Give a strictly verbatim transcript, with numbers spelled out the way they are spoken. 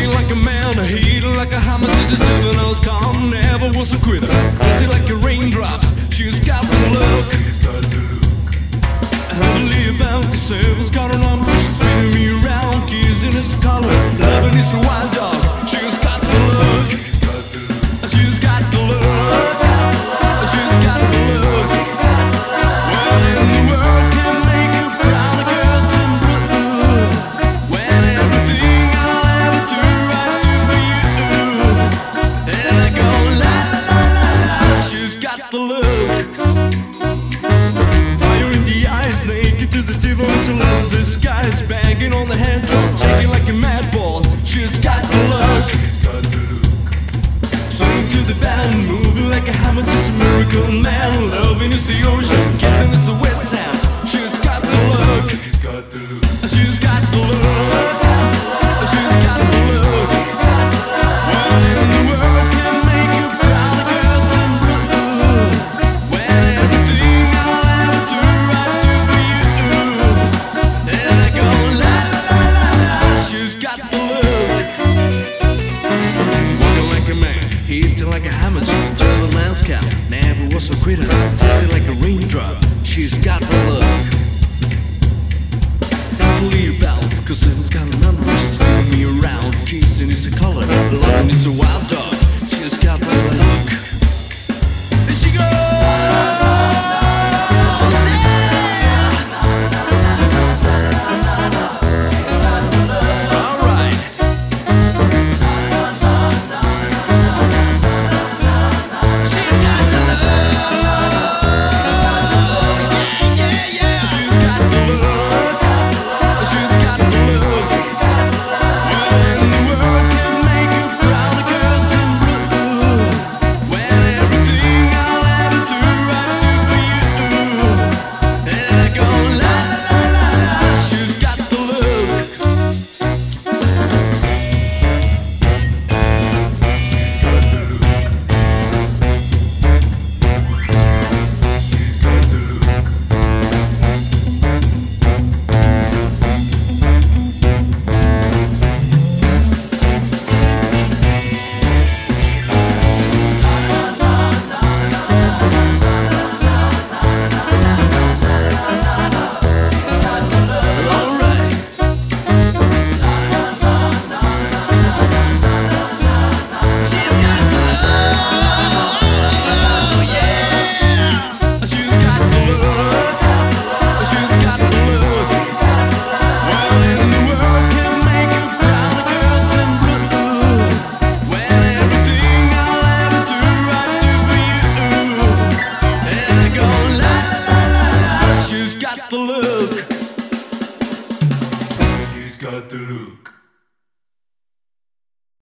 Walking like a man, hating like a hammer, just a devil knows calm, never was a quitter. Dancing like a raindrop, she's got the look. I believe about the service, got her number, she's spinning me around, kissing is the color, loving is a wild dog. She's got the look. She's got the look. She's got the look. Well, in the world can make you proud, a girl turn blue. When everything I'll ever do, I do for you. And I go la la la la la. She's got the look. Fire in the eyes, naked to the tip of her love. The sky's banging on the hand drum, shaking like a mad ball. She's got the look. Swing to the band, moving like a hammer, just a miracle man. Loving is the ocean, kissing is the wet sand. She's got the look. She's got the look. She's got the look. She's got the look. What in the world can make you proud, a girl turn blue? When everything I'll ever do, I do for you. And I go la la la la la. She's got the look. Walking like a man, hitting like a hammer, she's a German man's cow. Never was a quitter, tasting like a raindrop. She's got the look. Don't leave out, cause heaven's got a number. She's spinning me around, kissing is a color, loving is a wild dog. She's got the look. There she goes. The look. She's got the look.